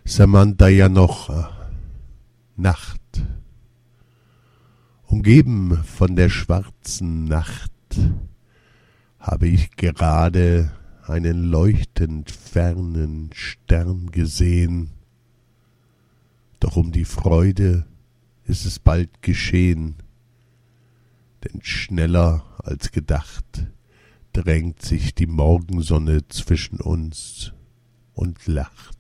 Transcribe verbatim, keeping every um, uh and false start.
Samantha Nacht. Umgeben von der schwarzen Nacht habe ich gerade einen leuchtend fernen Stern gesehen. Doch um die Freude ist es bald geschehen, denn schneller als gedacht drängt sich die Morgensonne zwischen uns und lacht.